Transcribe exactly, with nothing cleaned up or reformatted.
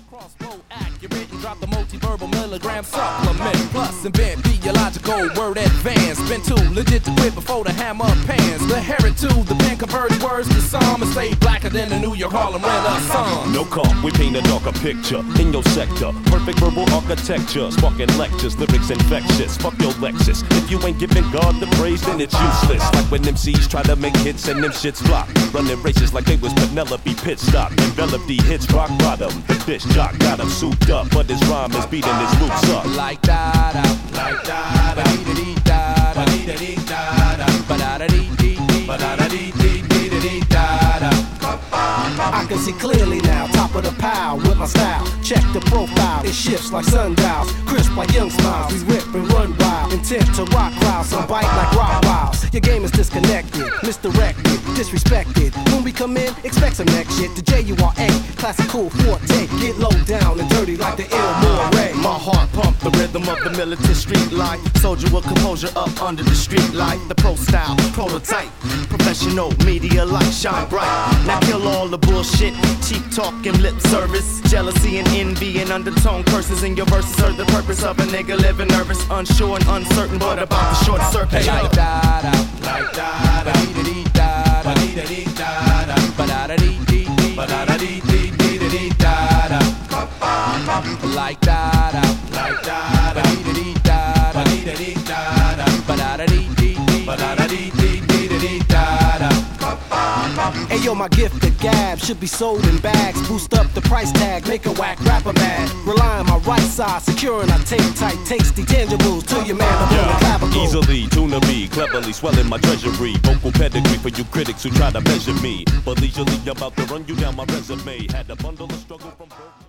Crossbow accurate and drop the multi-verbal milligram supplement. Plus invent theological word advance. Been too legit to quit before the hammer pans. The heron to the pen converted words to some and stay blacker than the New York Harlem Renaissance. No comp, we paint a darker picture in your sector. Perfect verbal architecture, sparking lectures, lyrics infectious. Fuck your Lexus. If you ain't giving God the praise, then it's useless. Like when M Cs try to make hits and them shits flop. Running races like they was Penelope pit stop. Envelop the hits rock bottom. The dish jock got him souped up, but his rhyme is beating his loops up. Like da da, like da da, dee dee da da, dee dee da da, ba da da dee dee dee, ba da da dee dee dee dee da da. I can see clearly now, top of the pile with my style. Check the profile, it shifts like sundials. Crisp like young smiles, we rip and run wild. Intent to rock crowds, some bite like rock wilds. Your game is disconnected, misdirected, disrespected. When we come in, expect some next shit. The J U R A, classical forte. Get low down and dirty like the ill Moray. My heart pump the rhythm of the militant street life. Soldier with composure up under the street light. The pro style, prototype, professional media light shine bright. Now kill all the bullshit, cheap talk and lip service. Jealousy and envy and undertone curses in your verses serve the purpose of a nigga living nervous, unsure and uncertain, but about the short circuit. Like da da, like da da, dee dee da da, dee dee da da, ba da da dee dee dee, ba da da dee dee dee dee da da. Like da da, like da da, dee dee da da, dee dee da da, ba da da dee dee dee, ba da da dee dee dee dee da da. Hey yo, my gift of gab should be sold in bags. Boost up the price tag, make a whack rapper mad. Rely on my right side, securing I take tight, tasty tangibles to your man up on the clavicle. Easily, tuna me, cleverly swelling my treasury. Vocal pedigree for you critics who try to measure me. But leisurely, I'm about to run you down my resume. Had a bundle of struggle from birth.